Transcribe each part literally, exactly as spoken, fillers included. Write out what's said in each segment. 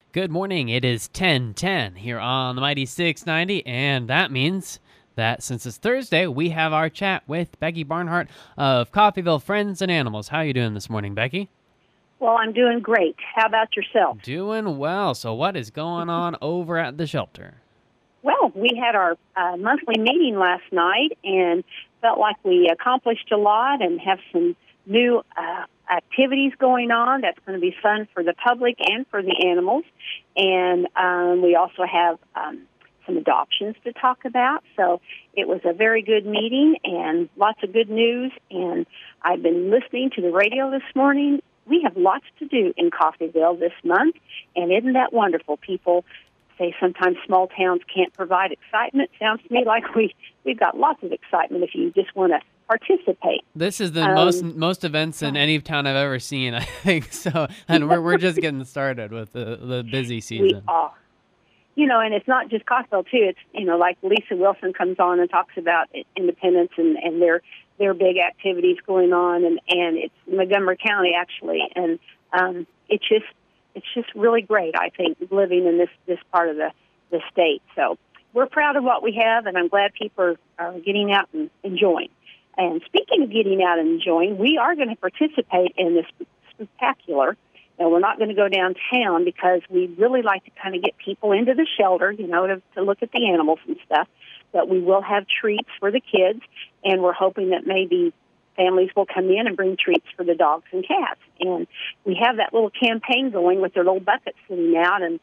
Good morning. It is ten ten here on the Mighty six ninety, and that means that since it's Thursday, we have our chat with Becky Barnhart of Coffeyville Friends and Animals. How are you doing this morning, Becky? Well, I'm doing great. How about yourself? Doing well. So what is going on over at the shelter? Well, we had our uh, monthly meeting last night and felt like we accomplished a lot and have some new uh, activities going on that's going to be fun for the public and for the animals. And um, we also have um, some adoptions to talk about. So it was a very good meeting and lots of good news. And I've been listening to the radio this morning. We have lots to do in Coffeyville this month, and isn't that wonderful? People say sometimes small towns can't provide excitement. Sounds to me like we, we've got lots of excitement if you just want to participate. This is the um, most most events in any town I've ever seen, I think. So, and we're we're just getting started with the, the busy season. We are. You know, and it's not just Coffeyville, too. It's, you know, like Lisa Wilson comes on and talks about independence and, and their their big activities going on, and, and it's Montgomery County, actually. And um, it's just it's just really great, I think, living in this, this part of the, the state. So we're proud of what we have, and I'm glad people are, are getting out and enjoying. And speaking of getting out and enjoying, we are going to participate in this spectacular. Now, we're not going to go downtown because we really like to kind of get people into the shelter, you know, to, to look at the animals and stuff. But we will have treats for the kids, and we're hoping that maybe families will come in and bring treats for the dogs and cats. And we have that little campaign going with their little buckets sitting out, and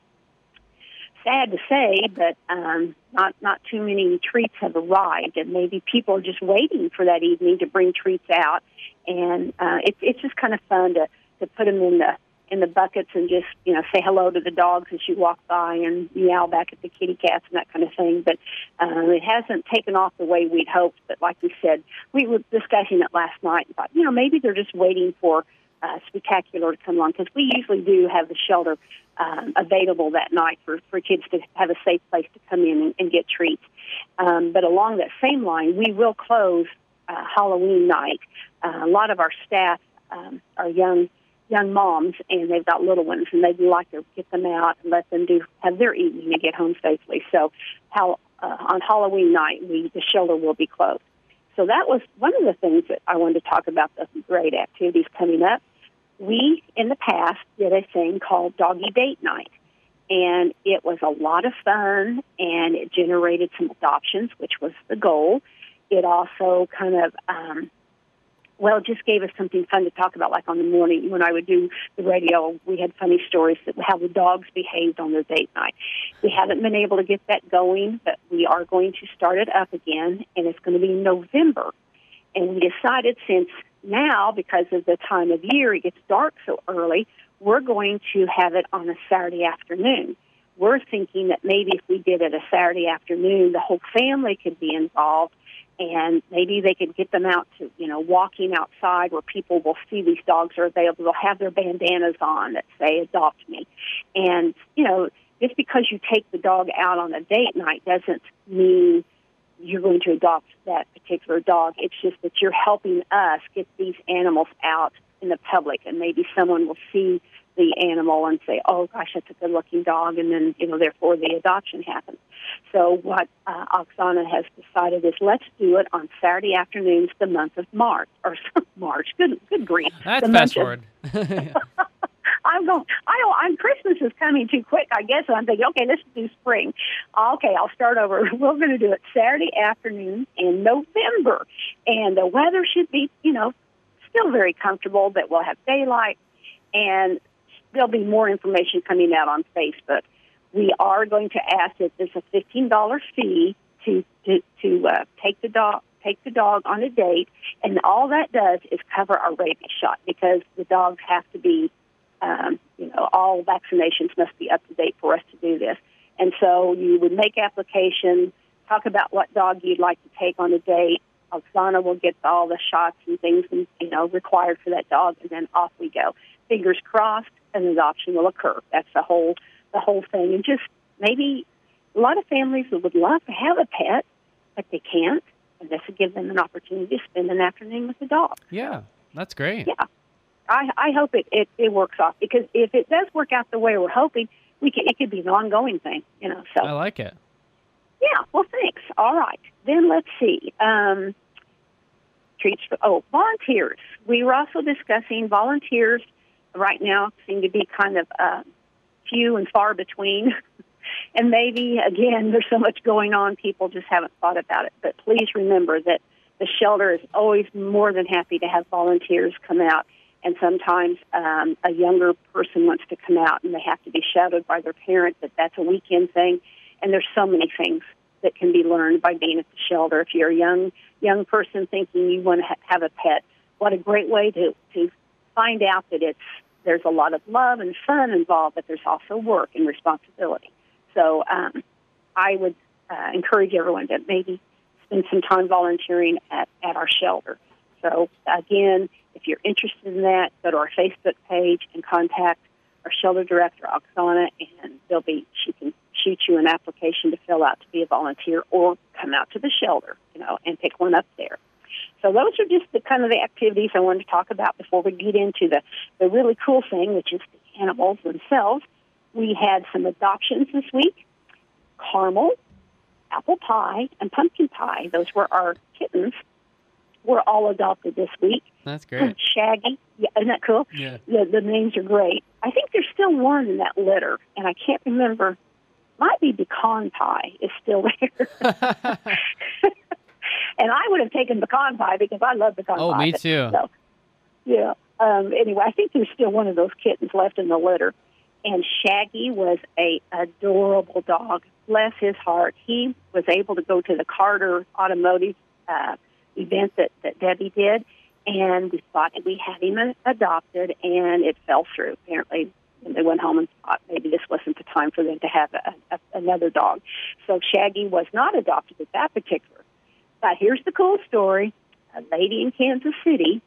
sad to say, but um, not not too many treats have arrived, and maybe people are just waiting for that evening to bring treats out. And uh, it's it's just kind of fun to, to put them in the in the buckets and just, you know, say hello to the dogs as you walk by and meow back at the kitty cats and that kind of thing. But um, it hasn't taken off the way we'd hoped. But like we said, we were discussing it last night and thought, you know, maybe they're just waiting for uh, Spectacular to come along, because we usually do have the shelter um, available that night for, for kids to have a safe place to come in and, and get treats. Um, but along that same line, we will close uh, Halloween night. Uh, a lot of our staff um, are young young moms, and they've got little ones, and they'd like to get them out and let them do have their evening and get home safely. So how, uh, on Halloween night, we the shelter will be closed. So that was one of the things that I wanted to talk about, the great activities coming up. We, in the past, did a thing called Doggy Date Night, and it was a lot of fun, and it generated some adoptions, which was the goal. It also kind of... Um, Well, it just gave us something fun to talk about, like on the morning when I would do the radio. We had funny stories that how the dogs behaved on their date night. We haven't been able to get that going, but we are going to start it up again, and it's going to be in November. And we decided since now, because of the time of year, it gets dark so early, we're going to have it on a Saturday afternoon. We're thinking that maybe if we did it a Saturday afternoon, the whole family could be involved, and maybe they could get them out to, you know, walking outside where people will see these dogs are available. They'll have their bandanas on that say, "Adopt me." And, you know, just because you take the dog out on a date night doesn't mean you're going to adopt that particular dog. It's just that you're helping us get these animals out in the public, and maybe someone will see the animal and say, "Oh, gosh, that's a good-looking dog," and then, you know, therefore the adoption happens. So what uh, Oksana has decided is let's do it on Saturday afternoons the month of March, or March, good good grief. That's the fast forward. I'm going, I don't, I'm, Christmas is coming too quick, I guess, and I'm thinking, okay, let's do spring. Okay, I'll start over. We're going to do it Saturday afternoon in November, and the weather should be, you know, still very comfortable, but we'll have daylight, and there'll be more information coming out on Facebook. We are going to ask that there's a fifteen dollars fee to to, to uh, take the dog take the dog on a date, and all that does is cover our rabies shot, because the dogs have to be, um, you know, all vaccinations must be up to date for us to do this. And so you would make application, talk about what dog you'd like to take on a date. Oksana will get all the shots and things, and, you know, required for that dog, and then off we go. Fingers crossed, an adoption will occur. That's the whole the whole thing. And just maybe a lot of families would love to have a pet, but they can't, and this would give them an opportunity to spend an afternoon with the dog. Yeah, that's great. Yeah. I, I hope it, it, it works off, because if it does work out the way we're hoping, we could, it could be an ongoing thing, you know. So I like it. Yeah, well, thanks. All right. Then let's see. Um, treats for, oh, volunteers. We were also discussing volunteers right now seem to be kind of uh, few and far between. And maybe, again, there's so much going on, people just haven't thought about it. But please remember that the shelter is always more than happy to have volunteers come out. And sometimes um, a younger person wants to come out and they have to be shadowed by their parent, but that's a weekend thing. And there's so many things that can be learned by being at the shelter. If you're a young young person thinking you want to ha- have a pet, what a great way to, to find out that it's there's a lot of love and fun involved, but there's also work and responsibility. So um, I would uh, encourage everyone to maybe spend some time volunteering at, at our shelter. So, again, if you're interested in that, go to our Facebook page and contact our shelter director, Oksana, and there'll be she can shoot you an application to fill out to be a volunteer or come out to the shelter, you know, and pick one up there. So those are just the kind of the activities I wanted to talk about before we get into the, the really cool thing, which is the animals themselves. We had some adoptions this week. Caramel, Apple Pie, and Pumpkin Pie. Those were our kittens. Were all adopted this week. That's great. Shaggy. Yeah, isn't that cool? Yeah. The, the names are great. I think there's still one in that litter, and I can't remember. Might be Pecan Pie is still there. And I would have taken pecan pie because I love pecan oh, pie. Oh, me too. So, yeah. Um, anyway, I think there's still one of those kittens left in the litter. And Shaggy was a adorable dog. Bless his heart. He was able to go to the Carter Automotive uh, event that, that Debbie did, and we thought we had him adopted, and it fell through. Apparently, when they went home and thought maybe this wasn't the time for them to have a, a, another dog. So Shaggy was not adopted at that particular. But here's the cool story. A lady in Kansas City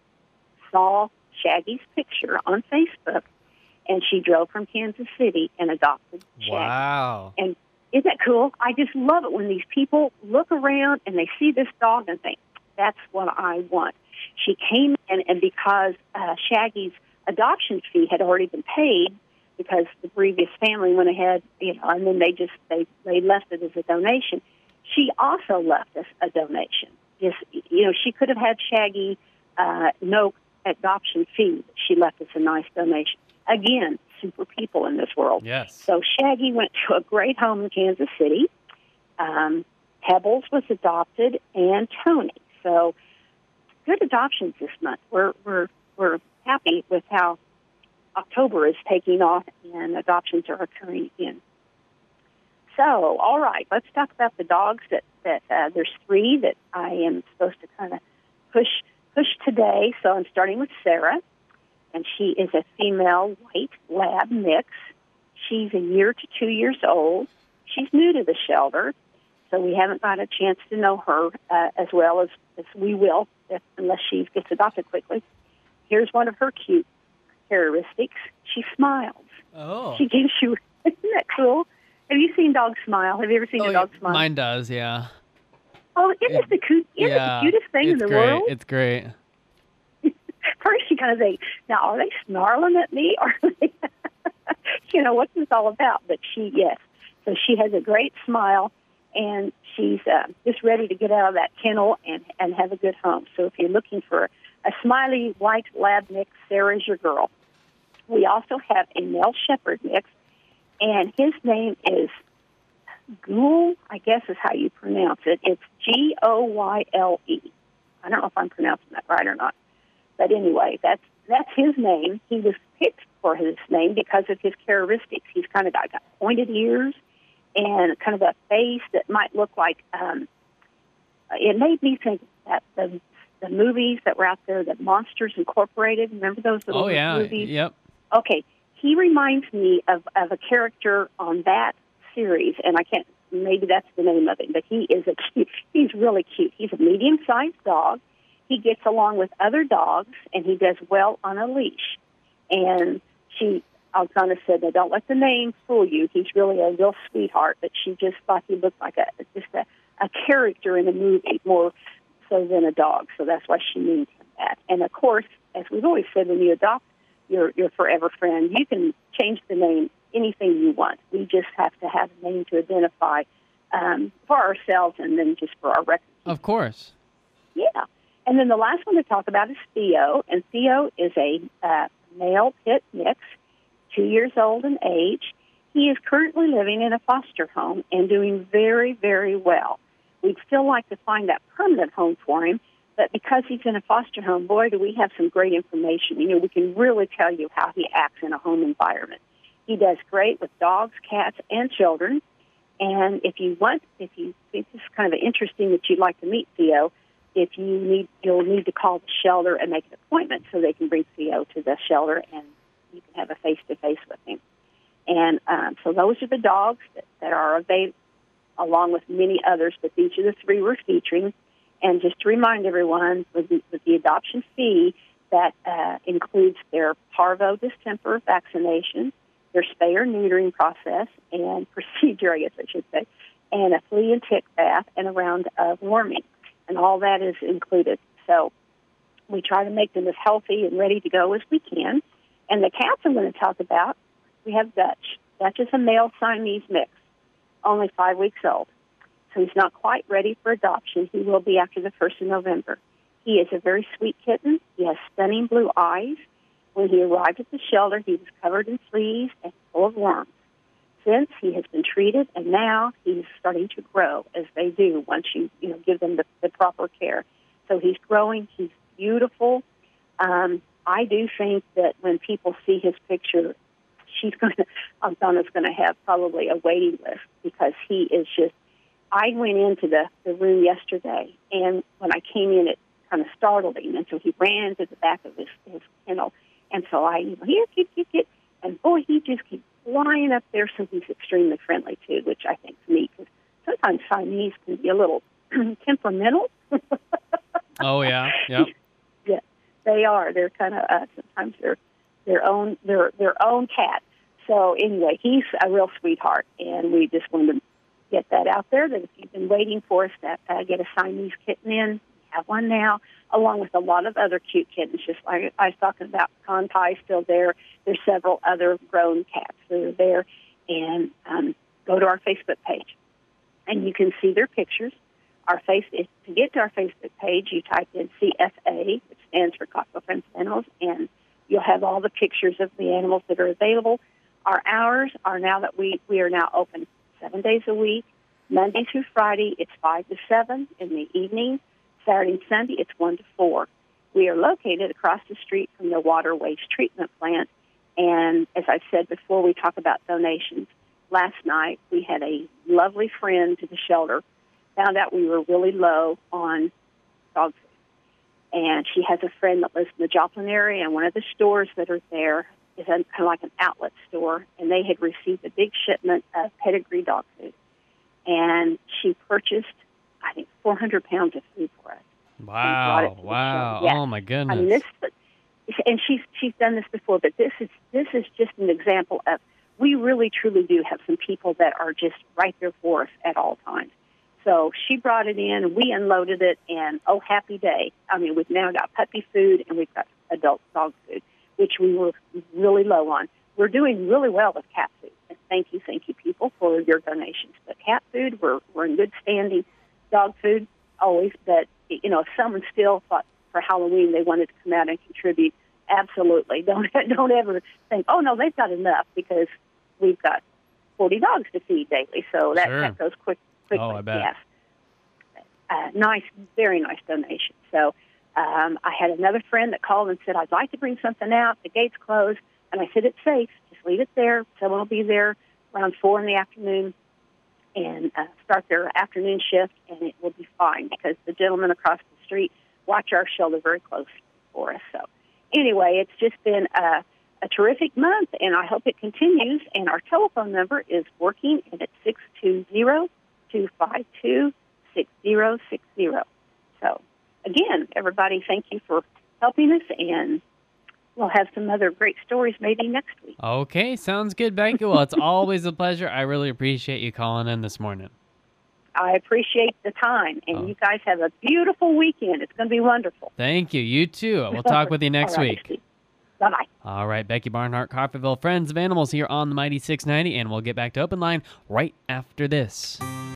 saw Shaggy's picture on Facebook, and she drove from Kansas City and adopted Shaggy. Wow. And isn't that cool? I just love it when these people look around and they see this dog and think, that's what I want. She came in, and because uh, Shaggy's adoption fee had already been paid because the previous family went ahead, you know, and then they just, they, they left it as a donation. She also left us a donation. Just, you know, she could have had Shaggy uh, no adoption fee. But she left us a nice donation. Again, super people in this world. Yes. So Shaggy went to a great home in Kansas City. Um, Pebbles was adopted, and Tony. So good adoptions this month. We're we're we're happy with how October is taking off, and adoptions are occurring again. So, all right, let's talk about the dogs that, that uh, there's three that I am supposed to kind of push push today. So I'm starting with Sarah, and she is a female white lab mix. She's a year to two years old. She's new to the shelter, so we haven't got a chance to know her uh, as well as, as we will, if, unless she gets adopted quickly. Here's one of her cute characteristics. She smiles. Oh. She gives you, isn't that cool? Have you seen dogs smile? Have you ever seen oh, a dog smile? Mine does, yeah. Oh, isn't it the, cute, isn't yeah, it the cutest thing in the great. world? It's great. First, you kind of think, now, are they snarling at me? Or are they, you know, what's this all about? But she, yes. So she has a great smile, and she's uh, just ready to get out of that kennel and, and have a good home. So if you're looking for a smiley white lab mix, Sarah's your girl. We also have a male shepherd mix, and his name is Goyle, I guess is how you pronounce it. It's G O Y L E. I don't know if I'm pronouncing that right or not. But anyway, that's that's his name. He was picked for his name because of his characteristics. He's kind of got, got pointed ears and kind of a face that might look like, um, it made me think that the the movies that were out there, the Monsters Incorporated, remember those little oh, yeah. movies? Yep. Okay, he reminds me of, of a character on that series, and I can't, maybe that's the name of it, but he is a cute, he's really cute. He's a medium-sized dog. He gets along with other dogs, and he does well on a leash. And she, Alexandra said, now don't let the name fool you. He's really a real sweetheart, but she just thought he looked like a just a, a character in a movie more so than a dog, so that's why she named him that. And, of course, as we've always said, when you adopt your, your forever friend, you can change the name anything you want. We just have to have a name to identify um, for ourselves and then just for our record. Of course. Yeah. And then the last one to talk about is Theo, and Theo is a uh, male pit mix, two years old in age. He is currently living in a foster home and doing very, very well. We'd still like to find that permanent home for him, but because he's in a foster home, boy, do we have some great information. You know, we can really tell you how he acts in a home environment. He does great with dogs, cats, and children. And if you want, if you think this is kind of interesting that you'd like to meet Theo, if you need, you'll need to call the shelter and make an appointment so they can bring Theo to the shelter and you can have a face-to-face with him. And um, so those are the dogs that, that are available, along with many others, but these are the three we're featuring. And just to remind everyone, with the, with the adoption fee, that uh, includes their parvo distemper vaccination, their spay or neutering process and procedure, I guess I should say, and a flea and tick bath and a round of worming. And all that is included. So we try to make them as healthy and ready to go as we can. And the cats I'm going to talk about, we have Dutch. Dutch is a male Siamese mix, only five weeks old. So he's not quite ready for adoption. He will be after the first of November. He is a very sweet kitten. He has stunning blue eyes. When he arrived at the shelter, he was covered in fleas and full of worms. Since, he has been treated, and now he's starting to grow, as they do once you, you know, give them the, the proper care. So he's growing. He's beautiful. Um, I do think that when people see his picture, she's going to, Donna's going to have probably a waiting list because he is just, I went into the, the room yesterday, and when I came in, it kind of startled him, and so he ran to the back of his, his kennel. And so I, you know, here, get, get, get. And boy, he just keeps flying up there, so he's extremely friendly, too, which I think is neat, because sometimes Siamese can be a little temperamental. Oh, yeah, yeah. Yeah, they are. They're kind of, uh, sometimes they're their own, their, their own cat. So anyway, he's a real sweetheart, and we just wanted to get that out there, that if you've been waiting for us to uh, get a Siamese kitten in, we have one now, along with a lot of other cute kittens, just like I was talking about. Contai still there. There's several other grown cats that are there. And um, go to our Facebook page, and you can see their pictures. Our face is, to get to our Facebook page, you type in C F A, which stands for Cocktail Friends Animals, and you'll have all the pictures of the animals that are available. Our hours are now that we, we are now open seven days a week. Monday through Friday, it's five to seven in the evening. Saturday and Sunday, it's one to four. We are located across the street from the water waste treatment plant. And as I said before, we talk about donations. Last night, we had a lovely friend to the shelter, found out we were really low on dog food. And she has a friend that lives in the Joplin area, and one of the stores that are there is a, kind of like an outlet store, and they had received a big shipment of pedigree dog food. And she purchased, I think, four hundred pounds of food for us. Wow, wow. Yes. Oh, my goodness. I mean, this, and she's she's done this before, but this is this is just an example of, we really, truly do have some people that are just right there for us at all times. So she brought it in, we unloaded it, and oh, happy day. I mean, we've now got puppy food, and we've got adult dog food, which we were really low on. We're doing really well with cat food. And thank you, thank you, people, for your donations. But cat food, we're we're in good standing. Dog food, always. But, you know, if someone still thought for Halloween they wanted to come out and contribute, absolutely. Don't don't ever think, oh, no, they've got enough, because we've got forty dogs to feed daily. So that, sure. that goes quick, quickly. Oh, I bet. Yes. Uh, nice, very nice donation. So um, I had another friend that called and said, I'd like to bring something out. The gate's closed. And I said, it's safe. Just leave it there. Someone will be there around four in the afternoon and uh, start their afternoon shift, and it will be fine, because the gentleman across the street watch our shelter very closely for us. So anyway, it's just been a, a terrific month, and I hope it continues. And our telephone number is working, and it's six two zero, two five two, six zero six zero. So again, everybody, thank you for helping us, and we'll have some other great stories maybe next week. Okay, sounds good, Becky. Well, it's always a pleasure. I really appreciate you calling in this morning. I appreciate the time, and oh. you guys have a beautiful weekend. It's going to be wonderful. Thank you. You too. We'll talk with you next right, week. Bye-bye. All right, Becky Barnhart, Coffeyville Friends of Animals here on the Mighty six ninety, and we'll get back to Open Line right after this.